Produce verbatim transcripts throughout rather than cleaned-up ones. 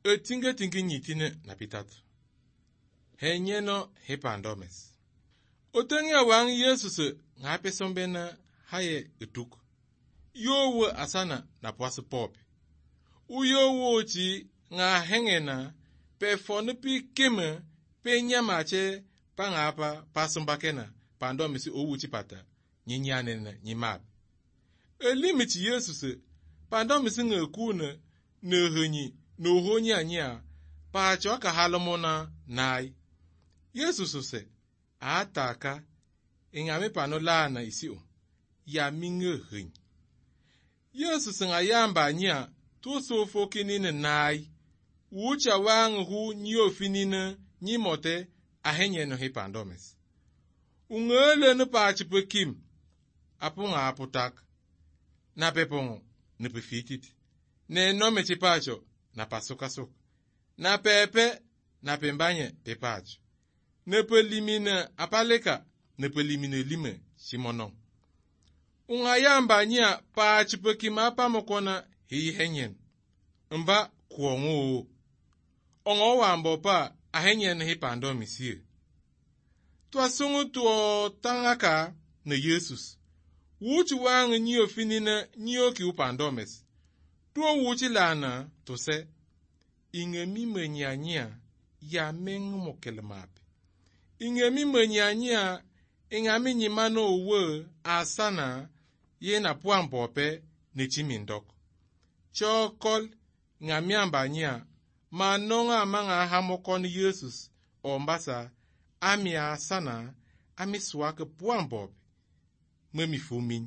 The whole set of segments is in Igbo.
Etinge tingi nyitine na pitatu. Henyeno hipandomes. Otenge wang Yesus ngape sombena haye etuk. Yowe asana na pwase pope. Uyowo chi nga hengena pe fonupi kime pe nyamache pangapa pasumbakena pandomisi owuchi pata nyinyane na nyimab. Elimichi Yesus pandomisi ngekune nehenyi nohonyi anya pa choka halomona nai. Yesus se ataka ingame panolana isio ya minge henyi. Yesus nga yamba anya tuso fokinine nai. Ucha wang hu nyofinine nyimote ahenye no hipandomes. Ungele ne pachipe kim apunga aputak na pepongo ne pefitit ne nome chipacho na pasukasuk na pepe na pembanye pepacho ne pelimine apaleka ne pelimine lime simonong. Unga yamba nya pachipe kim apamokona hi henyen mba kuongo ongo wambo pa ahenyen hipandomisi. Twasungu tuo tangaka na Yesus. Wuchi wang nyo finina nyo ki upandomes. Tuo wuchi lana to se ingemi menyanya ya mengu mokelemape. Ingemi menyanya ingami nyimano uwe asana ye na puampope ni chimindoko. Chokol ngamiamba nya manonga manga hamokon Yesus ombasa ami asana ami swake puampope mwemi fumin.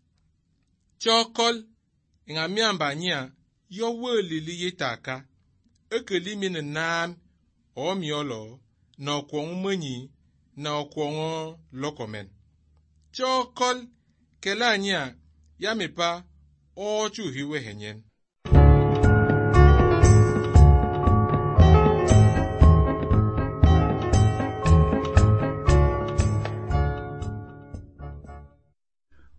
Chokol ngamiamba nya yowe lili yitaka ekelimine nam omiolo na okwongu mwenyi na okwongu lokomen. Chokol kela nya yamipa ochu hiwe henyen.